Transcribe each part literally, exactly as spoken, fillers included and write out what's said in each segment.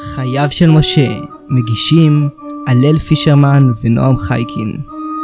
חייו של משה, מגישים הלל פישרמן ונועם חייקין.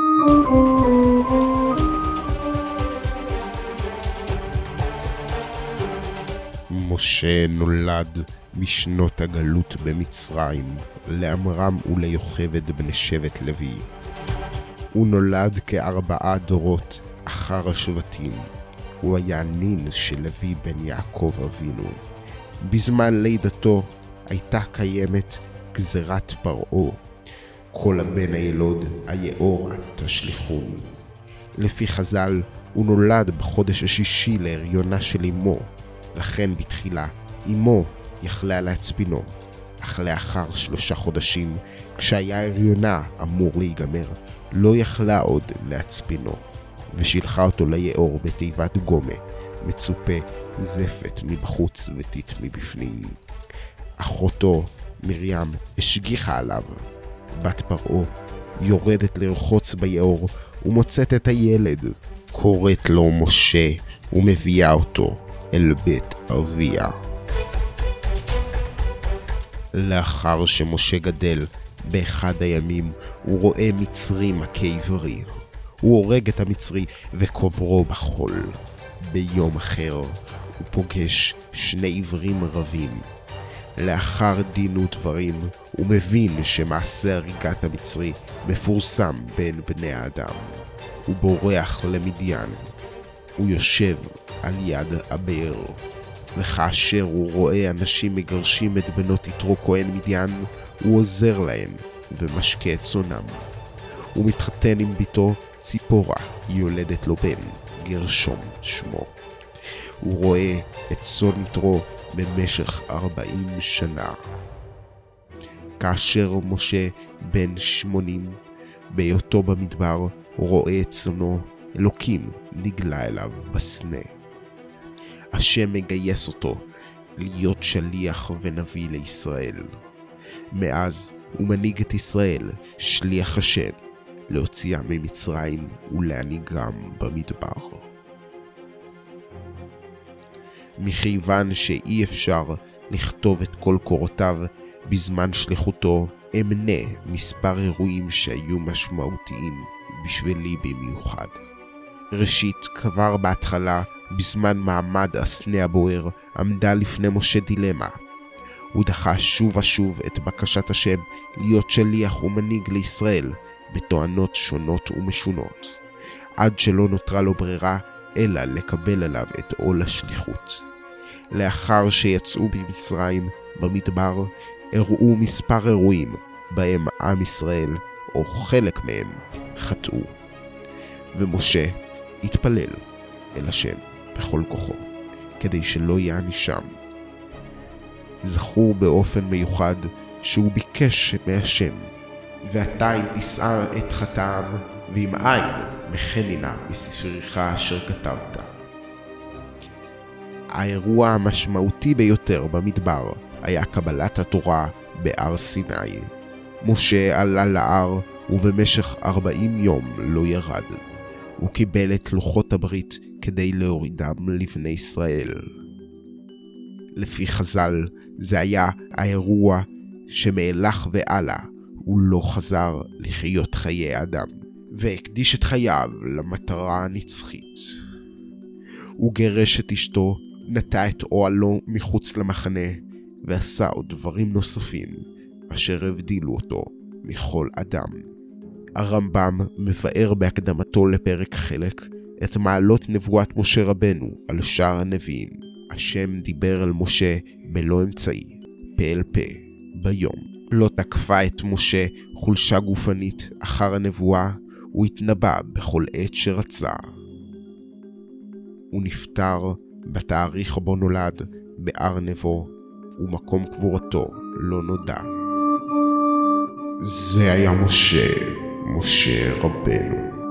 משה נולד משנות הגלות במצרים, לעמרם וליוכבד בני שבט לוי. הוא נולד כארבעה דורות אחר השבטים. הוא היה נין של לוי בן יעקב אבינו. בזמן לידתו הייתה קיימת גזירת פרעה. כל הבן הילוד היאור תשליכון. לפי חז"ל הוא נולד בחודש השישי להריונה של אמו, לכן בתחילה אמו יכלה להצפינו, אך לאחר שלושה חודשים, כשהיה הריונה אמור להיגמר, לא יכלה עוד להצפינו, ושילחה אותו ליאור בתיבת גומה, מצופה זפת מבחוץ וטיט מבפנים. אחותו מרים השגיחה עליו. בת פרעה יורדת לרחוץ ביאור ומוצאת את הילד, קוראת לו משה ומביאה אותו אל בית אביה. לאחר שמשה גדל, באחד הימים הוא רואה מצרי מכה עברי. הוא הורג את המצרי וקוברו בחול. ביום אחר הוא פוגש שני עברים רבים. לאחר דין ודברים הוא מבין שמעשה הריגת המצרי מפורסם בין בני האדם. הוא בורח למדיין. הוא יושב על יד הבאר, וכאשר הוא רואה אנשים מגרשים את בנות יתרו כהן מדיין, הוא עוזר להם ומשקה את צונם. הוא מתחתן עם ביתו ציפורה, היא יולדת לו בן, גרשום שמו. הוא רואה את צאן יתרו במשך ארבעים שנה. כאשר משה בן שמונים, בהיותו במדבר, הוא רואה את צאנו, אלוקים נגלה אליו בסנה. השם מגייס אותו להיות שליח ונביא לישראל. מאז הוא מנהיג את ישראל, שליח השם, להוציאה ממצרים ולהנהיגם במדבר. מכיוון שאי אפשר לכתוב את כל קורותיו בזמן שליחותו, אמנה מספר אירועים שהיו משמעותיים בשבילי במיוחד. ראשית, כבר בהתחלה, בזמן מעמד הסנה הבוער, עמדה לפני משה דילמה. הוא דחה שוב ושוב את בקשת השם להיות שליח ומנהיג לישראל, בתואנות שונות ומשונות, עד שלא נותרה לו ברירה אלא לקבל עליו את עול השליחות. לאחר שיצאו במצרים במדבר, אירעו מספר אירועים בהם עם ישראל, או חלק מהם, חטאו. ומשה התפלל אל השם בכל כוחו, כדי שלא יענישם. זכור באופן מיוחד שהוא ביקש מהשם, ואתה אם תסער את חטאם, ואם אין מחנינה מספריך אשר כתבת. האירוע המשמעותי ביותר במדבר היה קבלת התורה בהר סיני. משה עלה להר ובמשך ארבעים יום לא ירד. הוא קיבל את לוחות הברית כדי להורידם לבני ישראל. לפי חז"ל זה היה האירוע שמהלך ועלה הוא לא חזר לחיות חיי אדם, והקדיש את חייו למטרה הנצחית. הוא גרש את אשתו, נטע את אוהלו מחוץ למחנה, ועשה עוד דברים נוספים אשר הבדילו אותו מכל אדם. הרמב"ם מבאר בהקדמתו לפרק חלק את מעלות נבואת משה רבנו על שאר הנביאים. השם דיבר אל משה בלא אמצעי, פה אל פה, ביום. לא תקפה את משה חולשה גופנית אחר הנבואה, הוא התנבא בכל עת שרצה. הוא נפטר בתאריך בו נולד בהר נבו, ומקום קבורתו לא נודע. זה היה משה, משה רבנו.